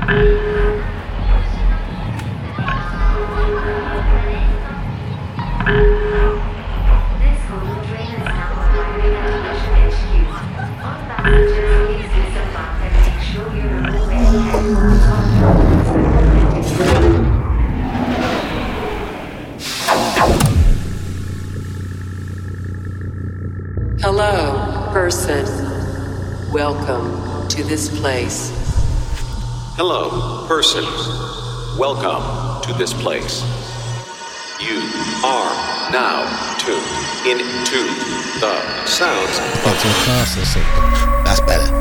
Hello, person. Welcome to this place. Hello, person. Welcome to this place. You are now tuned into the sounds of your class or something. That's better.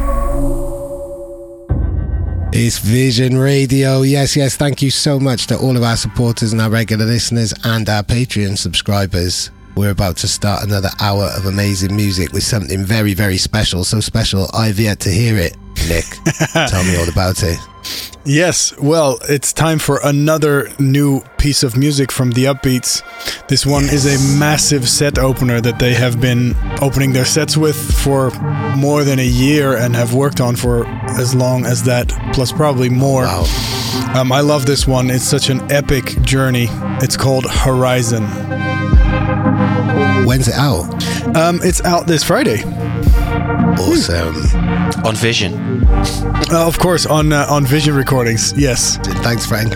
It's Vision Radio. Yes, thank you so much to all of our supporters and our regular listeners and our Patreon subscribers. We're about to start another hour of amazing music with something very, very special. So special, I've yet to hear it. Nick, tell me all about it. Yes, well, it's time for another new piece of music from The Upbeats. This one is a massive set opener that they have been opening their sets with for more than a year and have worked on for as long as that, plus probably more. Wow. I love this one. It's such an epic journey. It's called Horizon. When's it out? It's out this Friday. Awesome. On Vision. Of course, on Vision Recordings, yes. Thanks, Frank.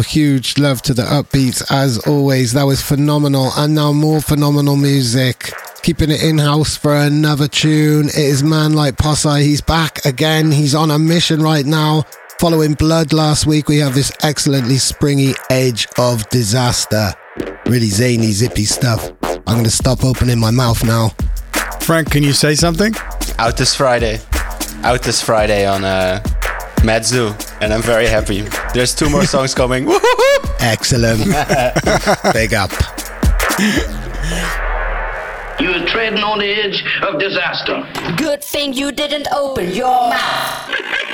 huge love to the Upbeats as always. That was phenomenal. And now more phenomenal music. Keeping it in-house for another tune. It is Man Like Posse. He's back again. He's on a mission right now. Following Blood last week, we have this excellently springy Edge of Disaster. Really zany, zippy stuff. I'm going to stop opening my mouth now. Frank, can you say something? Out this Friday on Matsu, and I'm very happy. There's 2 more songs coming. Excellent. Big up. You are treading on the edge of disaster. Good thing you didn't open your mouth.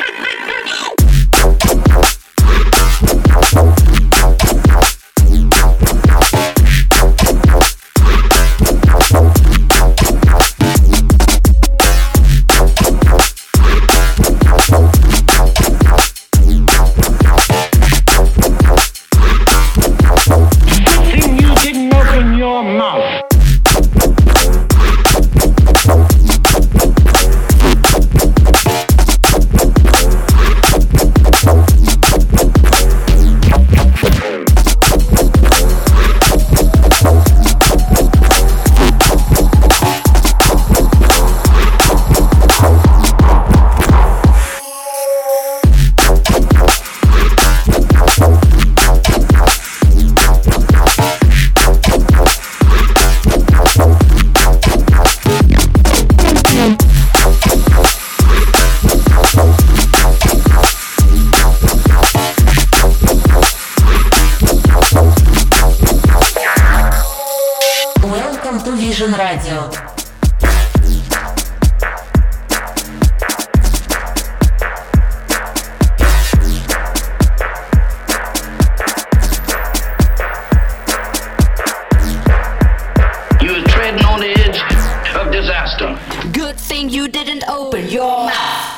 Radio. You're treading on the edge of disaster. Good thing you didn't open your mouth.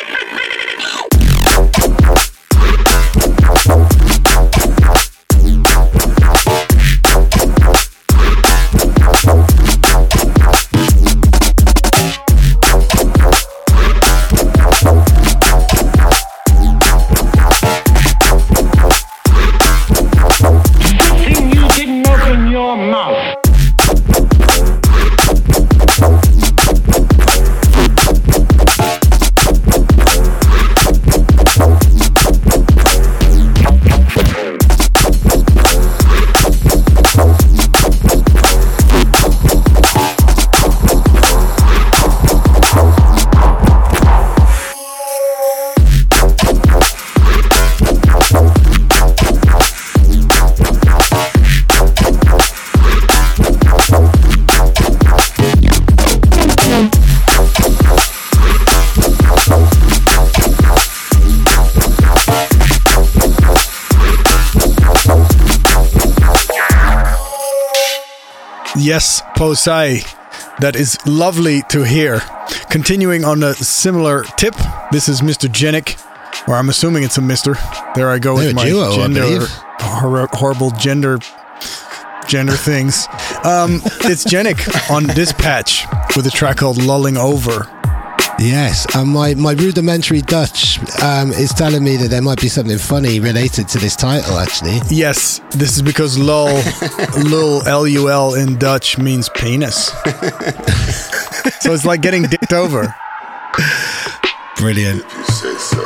Yes, Posei. That is lovely to hear. Continuing on a similar tip, this is Mr. Genic, or I'm assuming it's a Mr. There I go with my duo, gender, horrible gender things. It's Genic on Dispatch with a track called Lulling Over. Yes, and my rudimentary Dutch is telling me that there might be something funny related to this title, actually. Yes, this is because lul, L-U-L in Dutch means penis. So it's like getting dicked over. Brilliant. If you say so.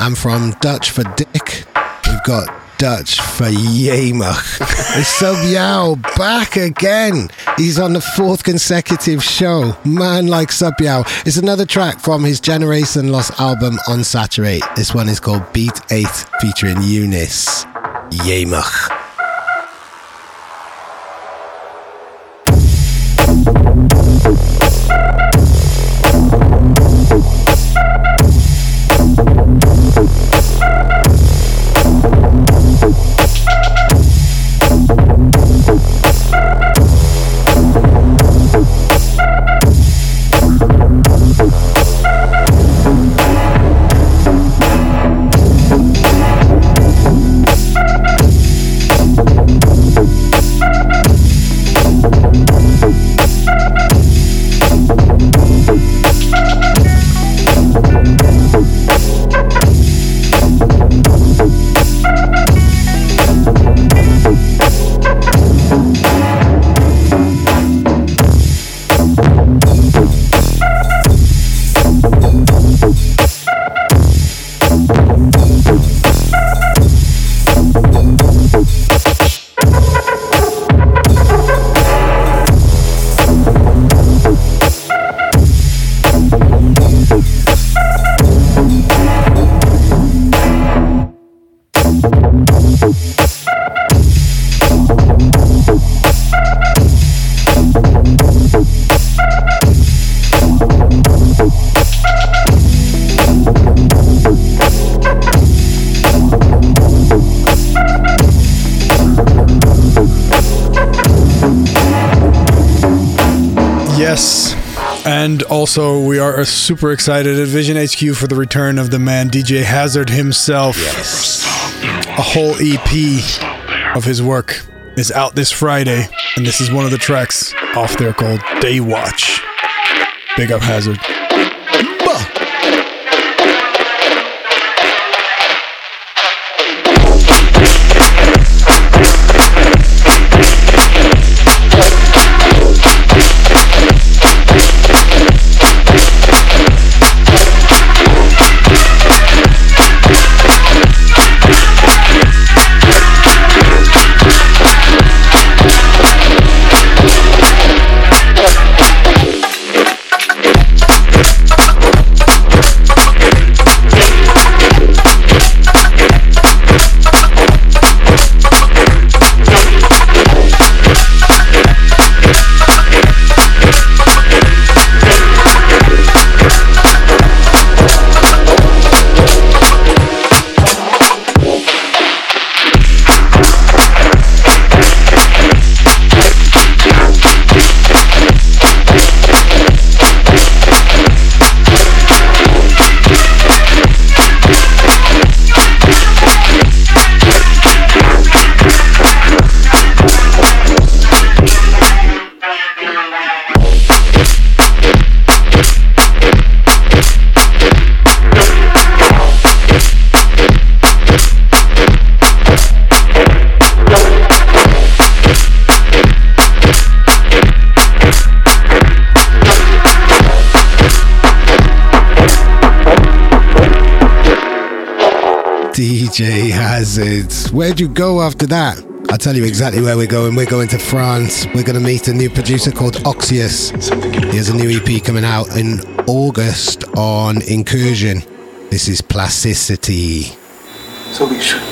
And from Dutch for Dick, we've got Dutch for Yemach. It's Subyao back again. He's on the 4th consecutive show. Man like Subyao. It's another track from his Generation Lost album Unsaturate. This one is called Beat 8 featuring Eunice. Yemach. And also, we are super excited at Vision HQ for the return of the man DJ Hazard himself. Yes. A whole EP of his work is out this Friday, and this is one of the tracks off there called Day Watch. Big up Hazard. DJ Hazard. Where'd you go after that? I'll tell you exactly where we're going. We're going to France. We're going to meet a new producer called Oxius. He has a new EP coming out in August on Incursion. This is Plasticity. So we can't.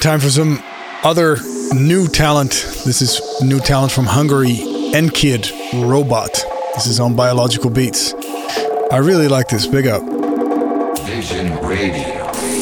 time for some other new talent. This is new talent from Hungary, Enkid Robot. This is on Biological Beats. I really like this. Big up. Vision Radio.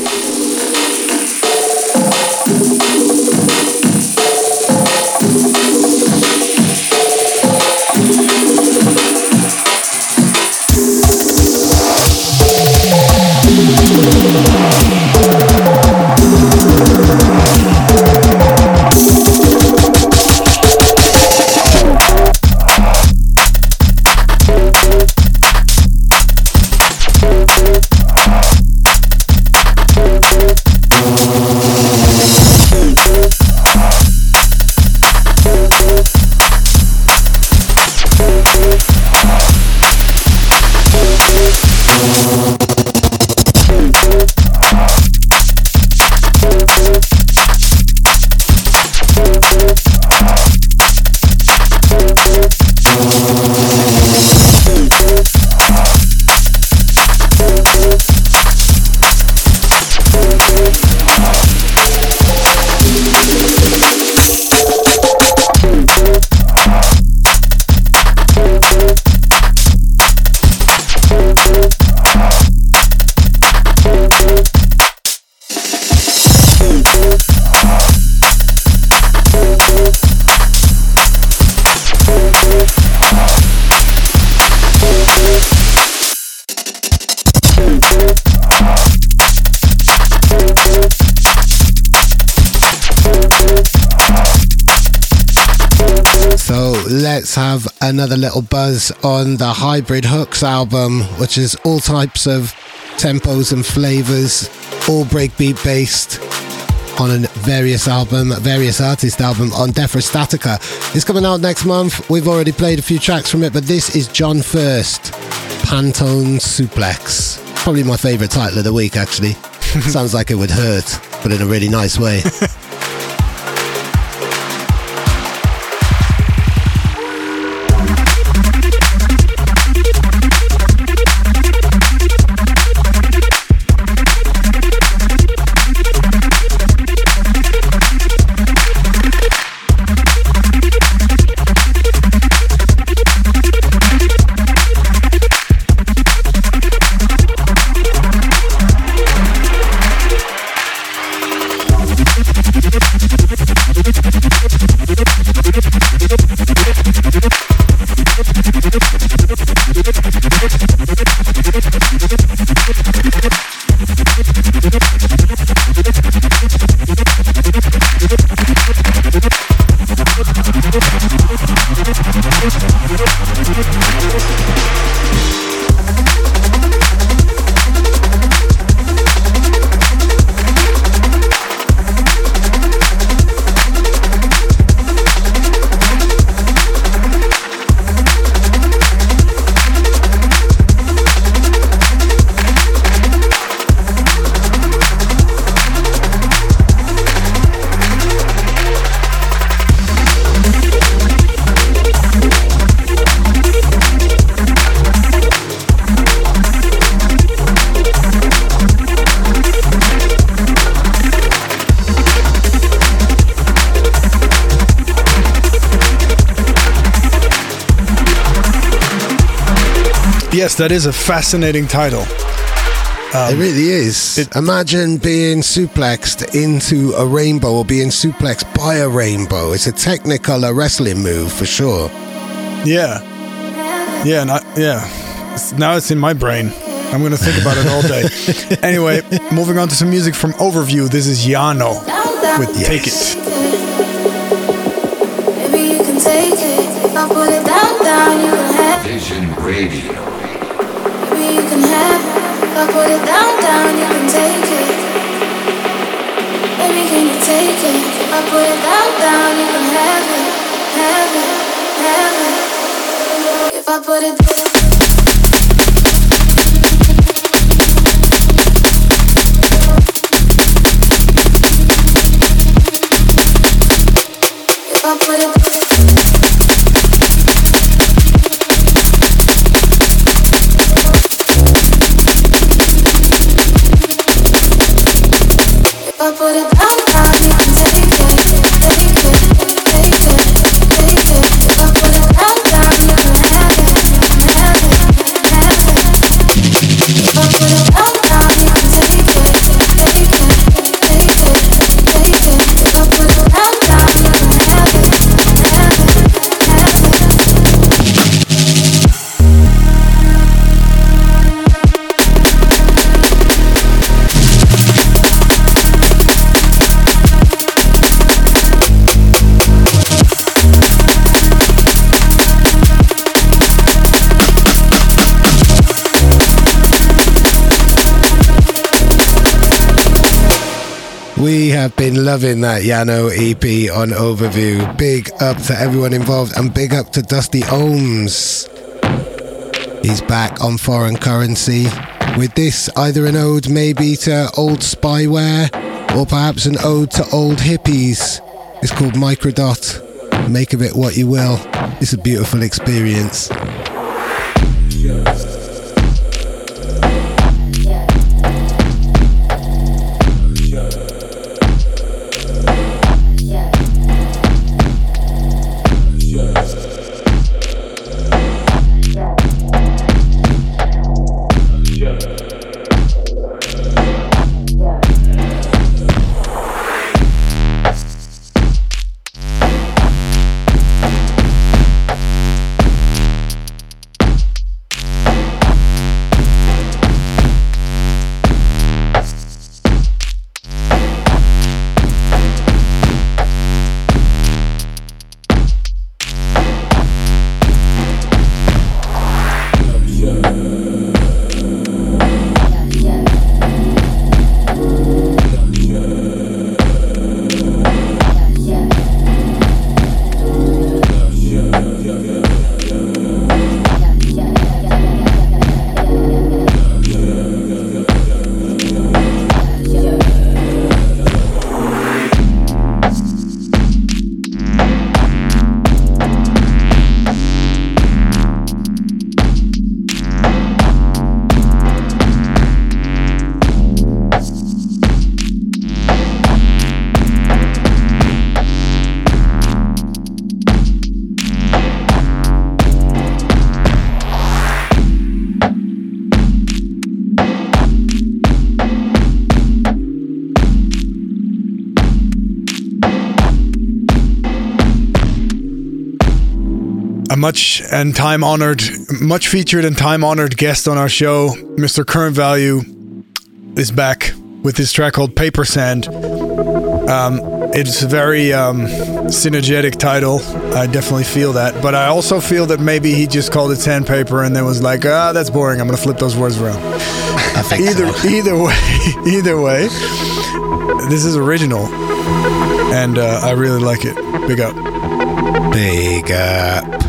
Let's have another little buzz on the Hybrid Hooks album, which is all types of tempos and flavors, all breakbeat based, on a various artist album on Defra Statica. It's coming out next month. We've already played a few tracks from it, but this is John First, Pantone Suplex. Probably my favourite title of the week, actually. Sounds like it would hurt, but in a really nice way. Yes, that is a fascinating title. It really is. Imagine being suplexed into a rainbow or being suplexed by a rainbow. It's a technicolor wrestling move for sure. Yeah. Yeah, now it's in my brain. I'm going to think about it all day. Anyway, moving on to some music from Overview. This is Yano with Take It. Maybe you can take it. If I put it down, you can have Vision Radio. Maybe you can have it. If I put it down, you can take it. Baby, can you take it? If I put it down, you can have it. If I put it If I put it down, We have been loving that Yano EP on Overview. Big up to everyone involved and big up to Dusty Ohms. He's back on Foreign Currency with this, either an ode maybe to old spyware or perhaps an ode to old hippies. It's called Microdot. Make of it what you will. It's a beautiful experience. Much featured and time-honored guest on our show, Mr. Current Value, is back with his track called Paper Sand. It's a very synergetic title. I definitely feel that, but I also feel that maybe he just called it sandpaper and then was like, that's boring. I'm gonna flip those words around. I think either way, this is original, and I really like it. Big up. Big up.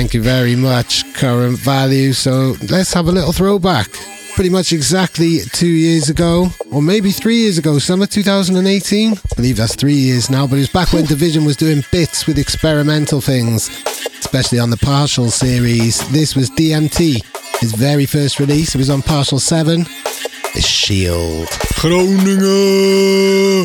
Thank you very much. Current value. So let's have a little throwback. Pretty much exactly 2 years ago, or maybe 3 years ago, summer 2018. I believe that's 3 years now, but it was back when Division was doing bits with experimental things, especially on the Partial series. This was DMT, his very first release. It was on Partial 7. The Shield. Groningen!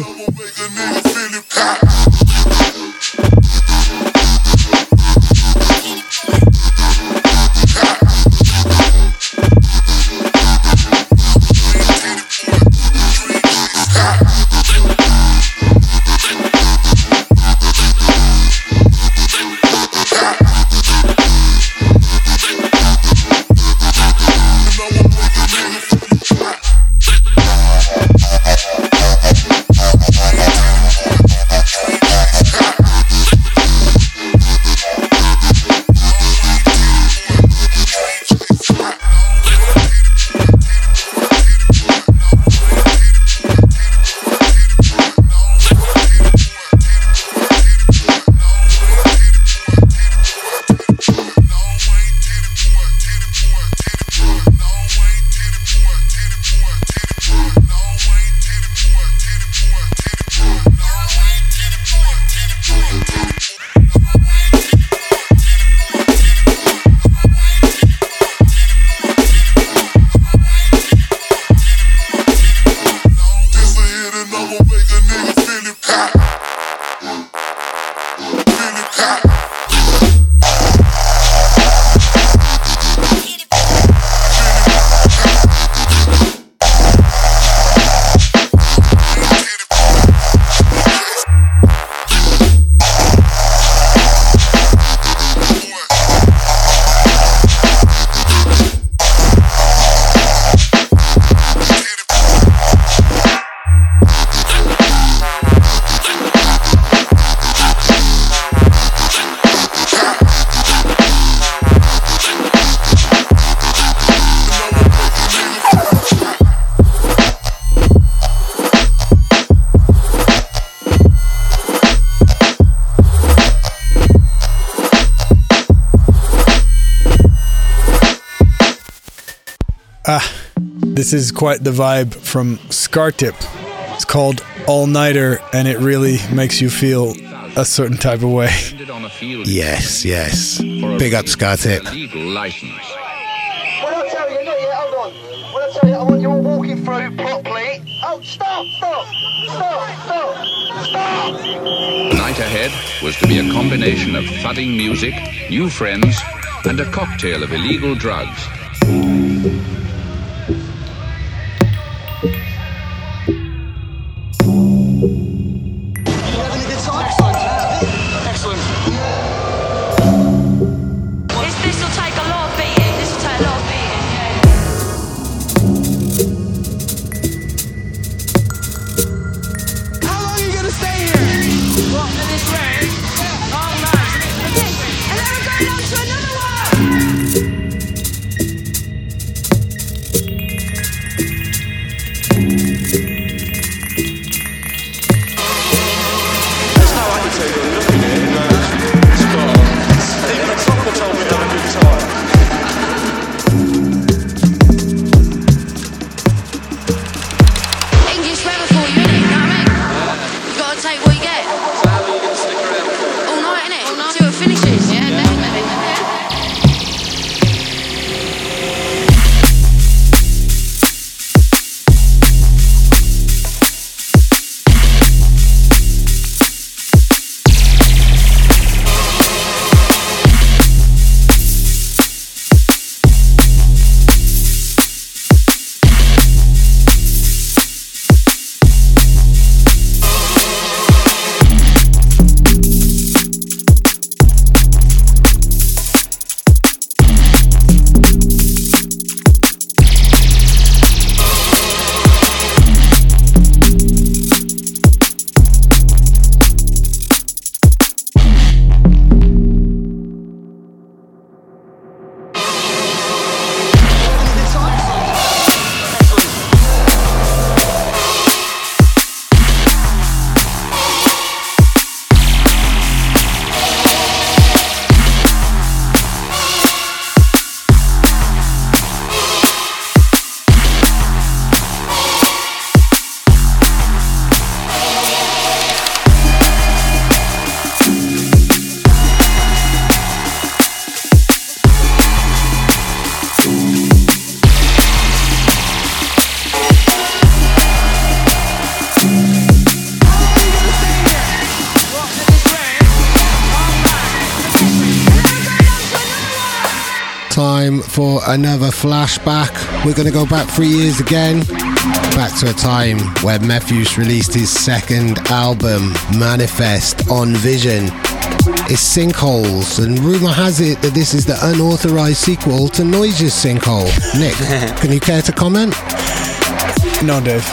This is quite the vibe from Scartip. It's called All Nighter, and it really makes you feel a certain type of way. Yes. Big up Scartip. When I tell you, not yet, hold on. When I tell you, I want you all walking through properly. Oh, stop! The night ahead was to be a combination of thudding music, new friends, and a cocktail of illegal drugs. for another flashback. We're going to go back 3 years again, back to a time where Mefjus released his second album, Manifest, on Vision. It's Sinkholes, and rumour has it that this is the unauthorised sequel to Noise's Sinkhole. Nick, can you care to comment? No, Dave.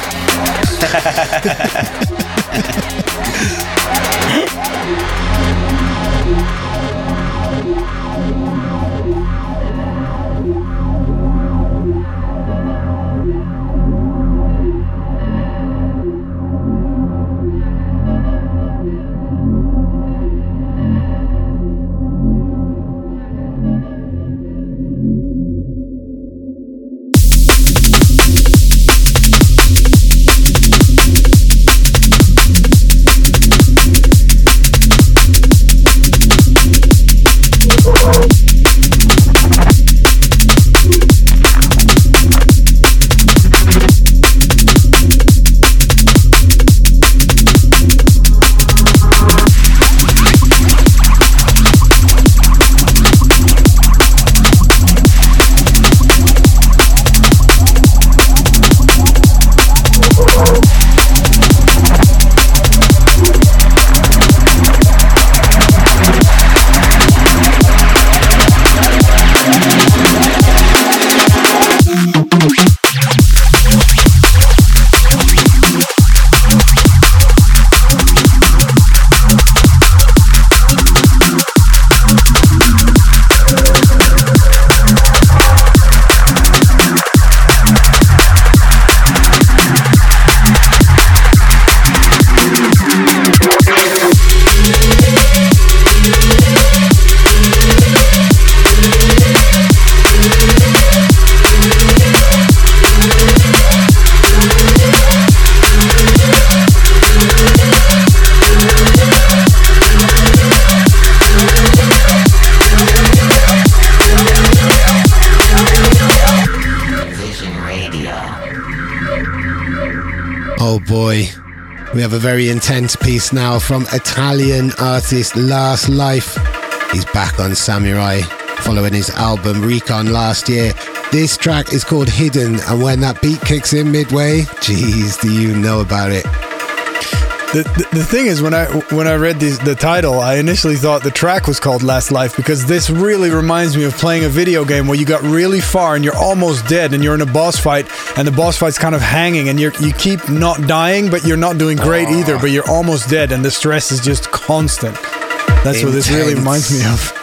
Oh boy, we have a very intense piece now from Italian artist Last Life. He's back on Samurai following his album Recon last year. This track is called Hidden, and when that beat kicks in midway, geez, do you know about it? The thing is, when I read the title, I initially thought the track was called Last Life, because this really reminds me of playing a video game where you got really far and you're almost dead and you're in a boss fight, and the boss fight's kind of hanging and you keep not dying, but you're not doing great either, but you're almost dead and the stress is just constant. That's what this really reminds me of.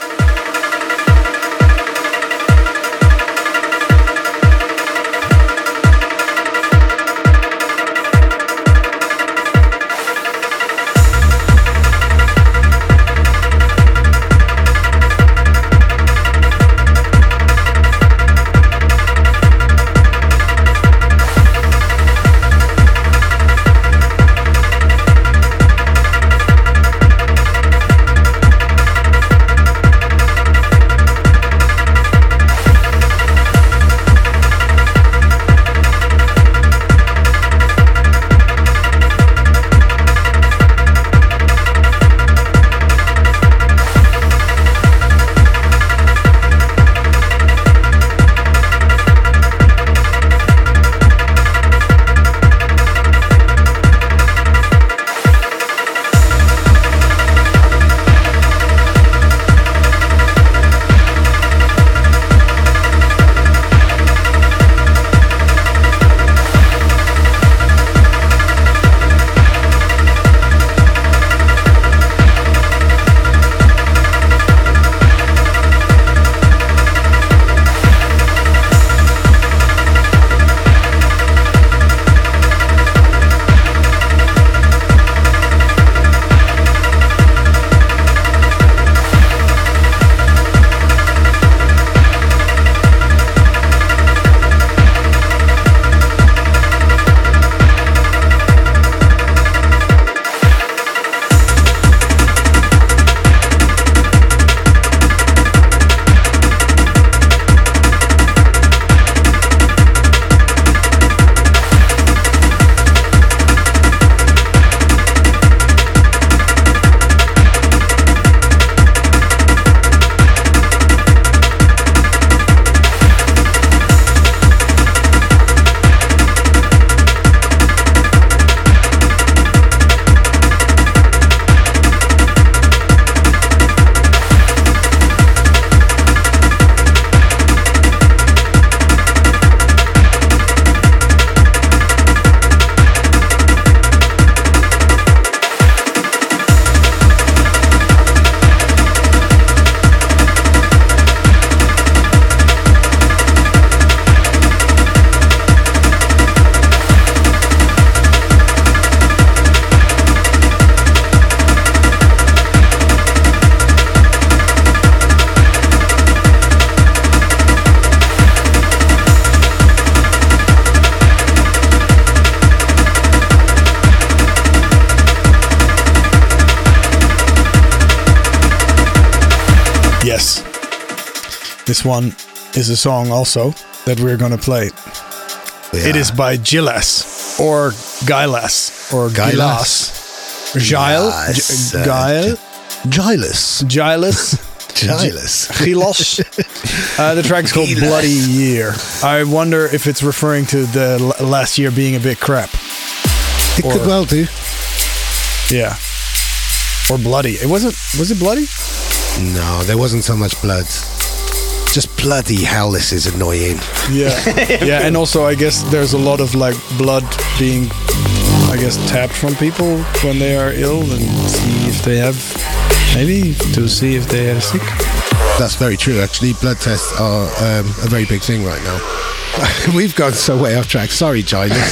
This one is a song also that we're gonna play. Yeah. It is by Gilles or Gilas or Gilas. Giles. The track's called Bloody Year. I wonder if it's referring to the last year being a bit crap. It could well do. Yeah. Or bloody. Was it bloody? No, there wasn't so much blood. Just bloody hell, this is annoying. Yeah. Yeah, and also I guess there's a lot of like blood being, I guess, tapped from people when they are ill and see if they have, maybe to see if they are sick. That's very true, actually. Blood tests are a very big thing right now. We've gone so way off track. Sorry, Giles.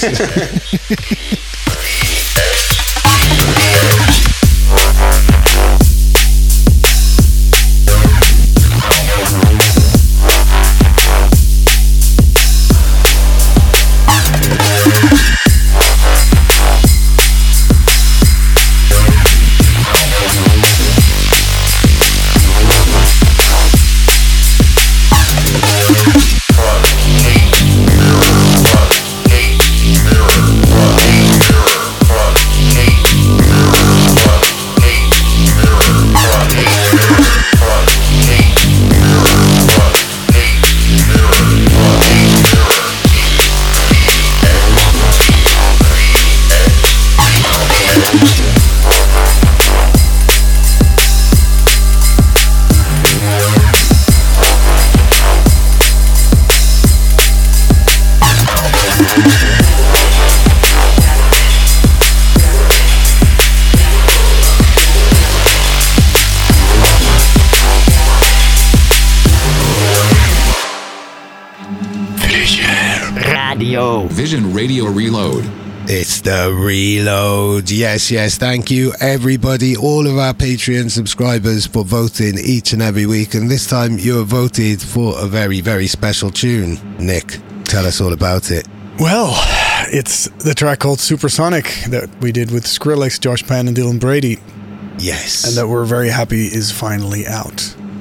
Vision Radio Reload. It's the reload. Yes, thank you everybody, all of our Patreon subscribers, for voting each and every week, and this time you have voted for a very, very special tune. Nick, tell us all about it. Well, it's the track called Supersonic that we did with Skrillex, Josh Pan and Dylan Brady. Yes. And that we're very happy is finally out.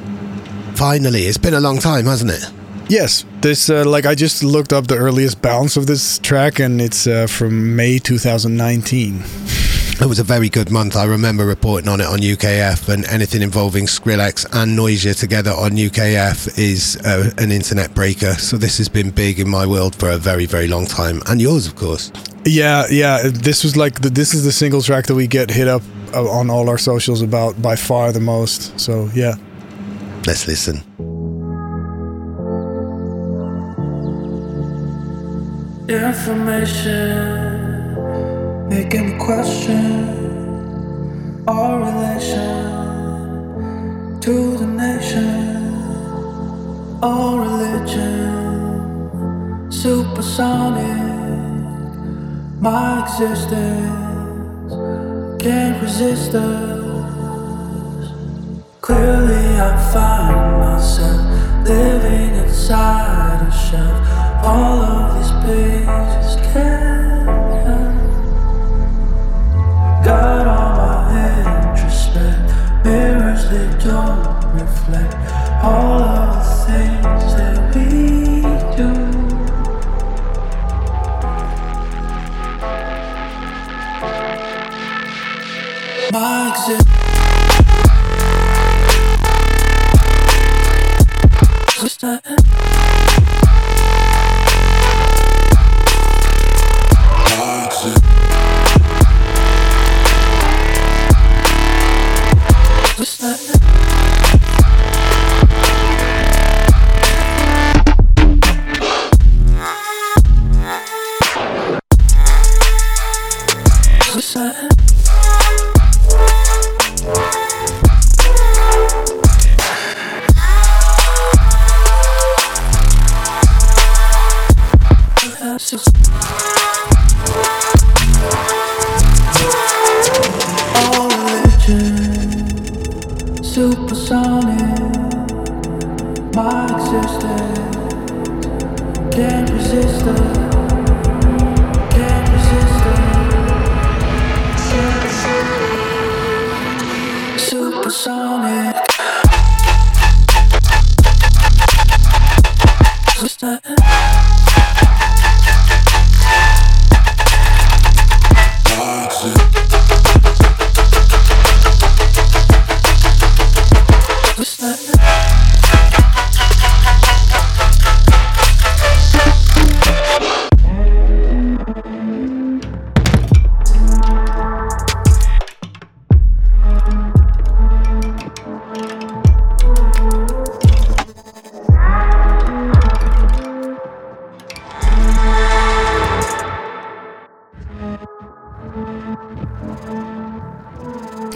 Finally, it's been a long time, hasn't it? Yes, this I just looked up the earliest bounce of this track, and it's from May 2019. It was a very good month. I remember reporting on it on UKF, and anything involving Skrillex and Noisia together on UKF is an internet breaker. So this has been big in my world for a very, very long time, and yours, of course. Yeah. This was this is the single track that we get hit up on all our socials about by far the most. So yeah, let's listen. Information making me question our relation to the nation, our religion, supersonic, my existence can't resist us. Clearly I find myself living inside a shelf. All of these pages can't help. Got all my introspect, mirrors they don't reflect all of the things that we do. My existence.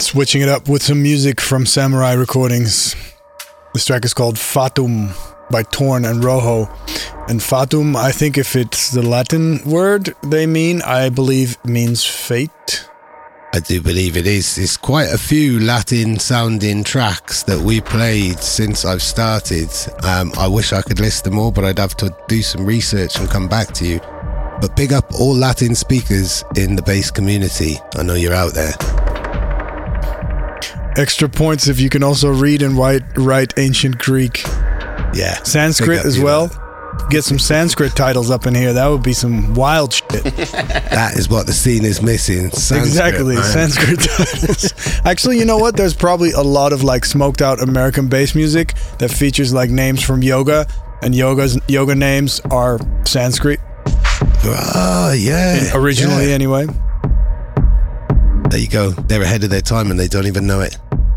switching it up with some music from Samurai Recordings. This track is called Fatum by Torn and Rojo. And Fatum, I think if it's the Latin word they mean, I believe means fate. I do believe it is. There's quite a few Latin sounding tracks that we played since I've started. I wish I could list them all, but I'd have to do some research and come back to you. But big up all Latin speakers in the bass community. I know you're out there. Extra points if you can also read and write ancient Greek. Yeah. Sanskrit as well. Get some Sanskrit titles up in here. That would be some wild shit. That is what the scene is missing. Sanskrit, exactly, man. Sanskrit titles. Actually, you know what? There's probably a lot of like smoked out American bass music that features like names from yoga, and yoga names are Sanskrit. Oh, yeah. Originally, anyway. There you go. They're ahead of their time and they don't even know it.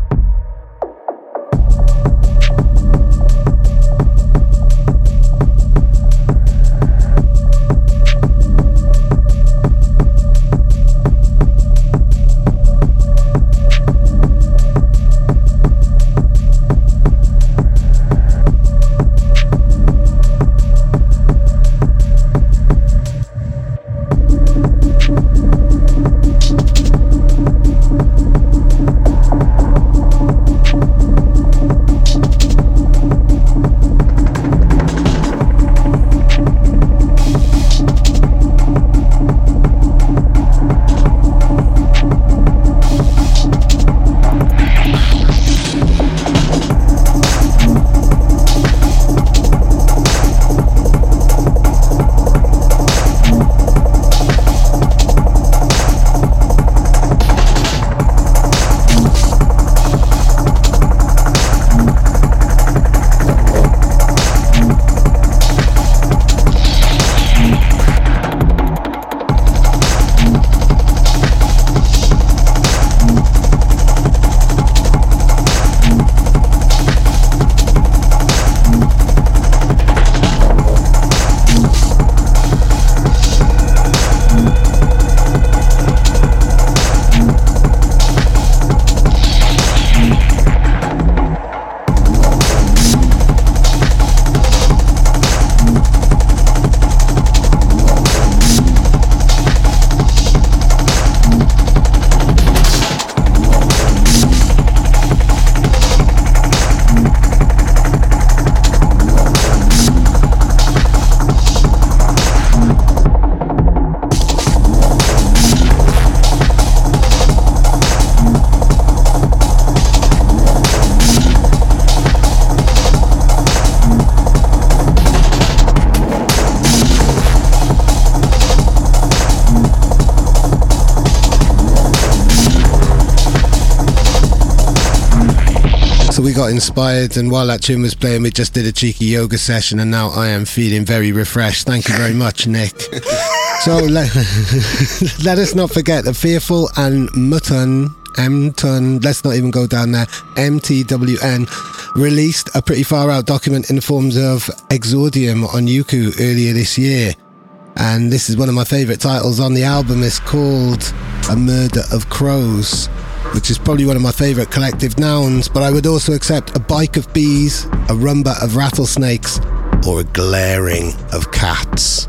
We got inspired, and while that tune was playing, we just did a cheeky yoga session, and now I am feeling very refreshed. Thank you very much, Nick. So let us not forget that Fearful and M-Ton, let's not even go down there, MTWN, released a pretty far out document in the forms of Exordium on Yuku earlier this year. And this is one of my favourite titles on the album. It's called A Murder of Crows, which is probably one of my favourite collective nouns, but I would also accept a bike of bees, a rumba of rattlesnakes, or a glaring of cats.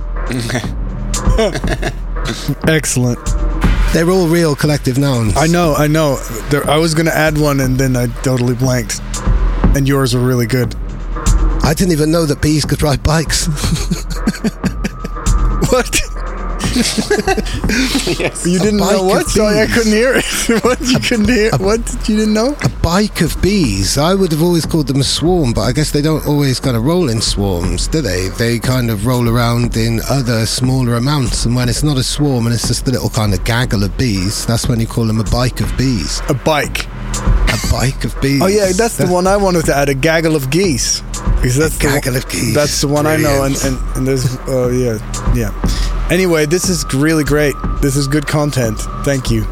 Excellent. They're all real collective nouns. I know. I was going to add one and then I totally blanked. And yours were really good. I didn't even know that bees could ride bikes. What? Yes. You didn't know what? Sorry, I couldn't hear it. What? You couldn't hear? What? You didn't know? A bike of bees. I would have always called them a swarm, but I guess they don't always kind of roll in swarms, do they? They kind of roll around in other smaller amounts, and when it's not a swarm and it's just a little kind of gaggle of bees, that's when you call them a bike of bees. A bike. A bike of bees. Oh yeah, that's the one I wanted to add. A gaggle of geese. Because that's gaggle of geese. That's the one. Brilliant. I know. And there's yeah. Anyway, this is really great. This is good content. Thank you.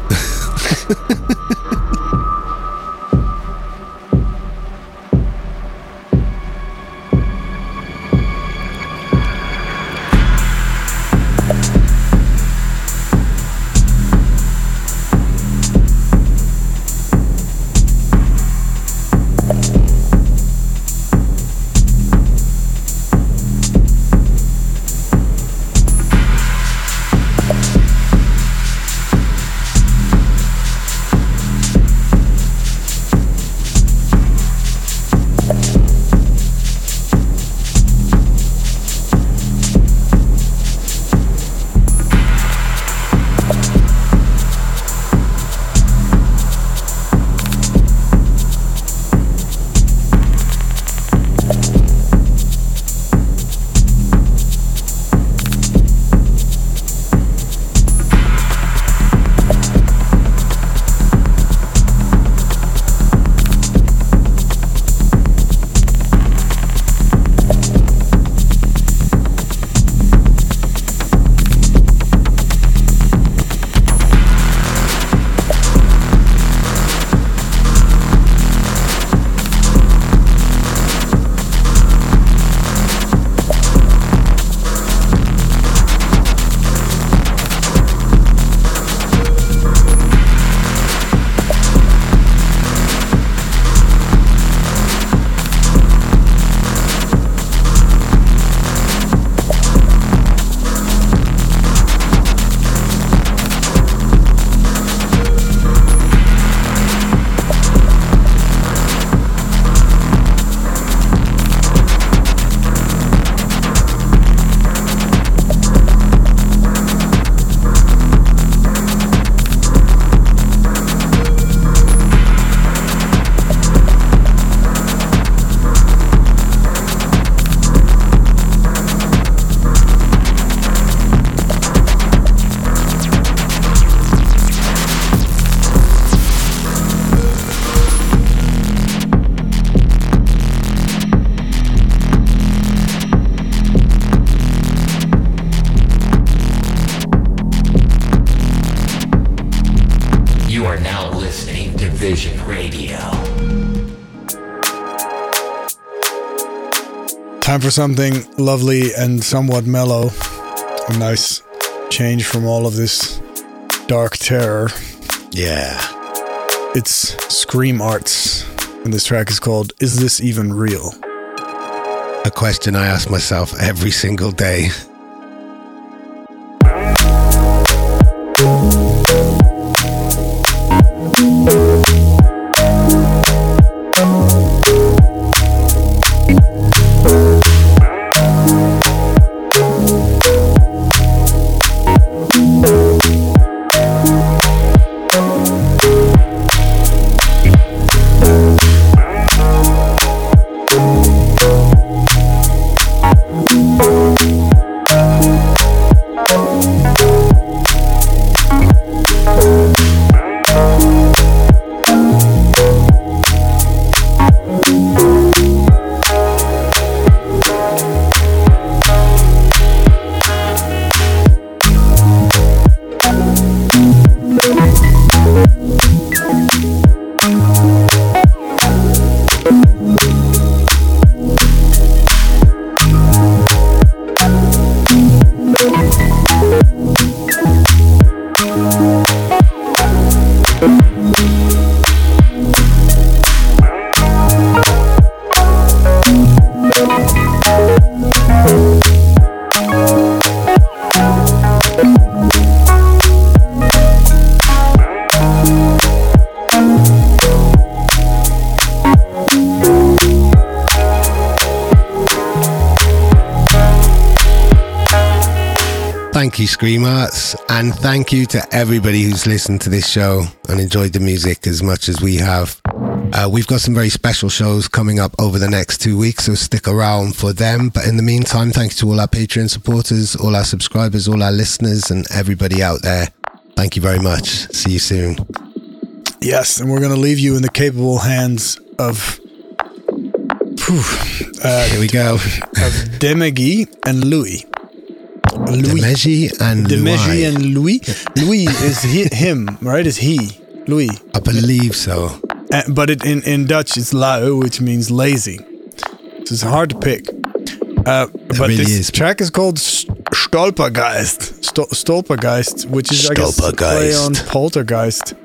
Radio. Time for something lovely and somewhat mellow. A nice change from all of this dark terror. Yeah. It's Scream Arts, and this track is called Is This Even Real? A question I ask myself every single day. Thank you, Scream Arts, and thank you to everybody who's listened to this show and enjoyed the music as much as we have. We've got some very special shows coming up over the next 2 weeks, so stick around for them. But in the meantime, thanks to all our Patreon supporters, all our subscribers, all our listeners, and everybody out there. Thank you very much. See you soon. Yes, and we're going to leave you in the capable hands of... Here we go. Of Demegi and Louis. Demegi and Demegi and Louis. Louis is him, right? Is he? Louis. I believe so. But in Dutch, it's lui, which means lazy. So it's hard to pick. But really this track is called Stolpergeist. Stolpergeist, which is, I guess, a play on Poltergeist.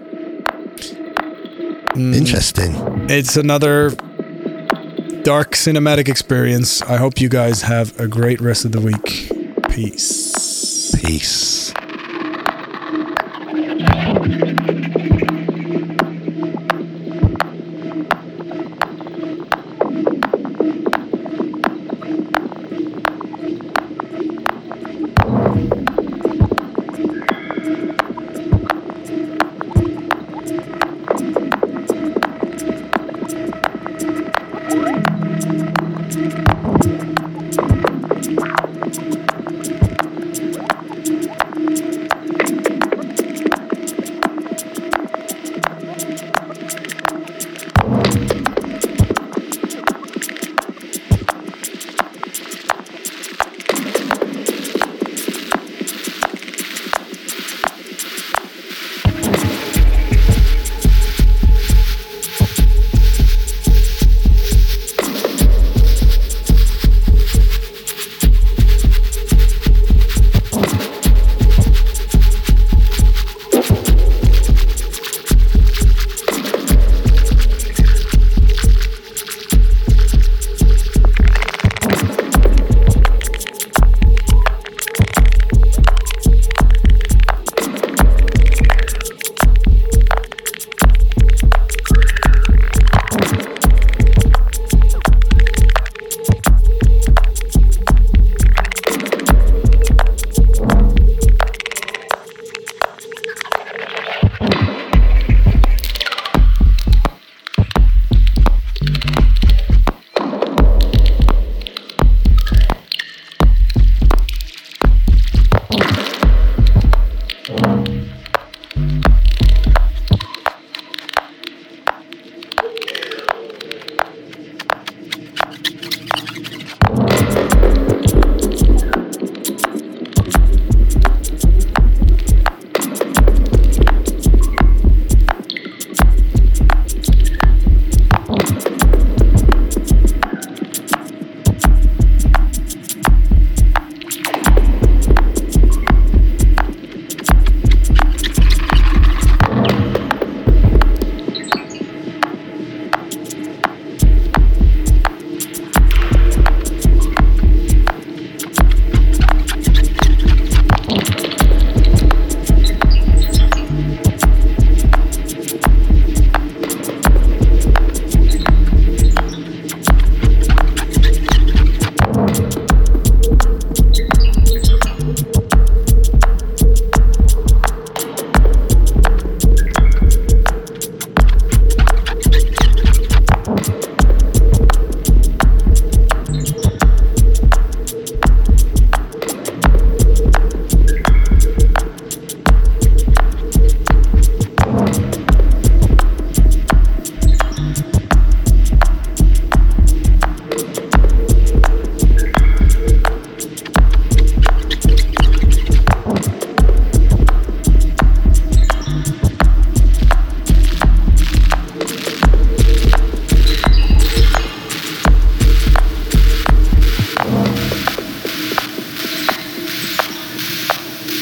Interesting. It's another dark cinematic experience. I hope you guys have a great rest of the week. Peace. Peace.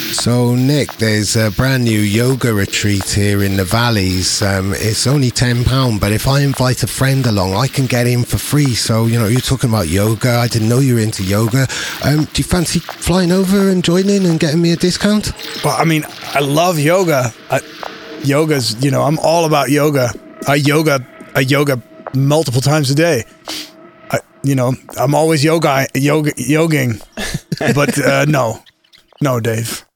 So, Nick, there's a brand new yoga retreat here in the Valleys. It's only £10, but if I invite a friend along, I can get in for free. So, you're talking about yoga. I didn't know you were into yoga. Do you fancy flying over and joining and getting me a discount? Well, I mean, I love yoga. Yoga's, I'm all about yoga. I yoga multiple times a day. I'm always yogging. But no, Dave.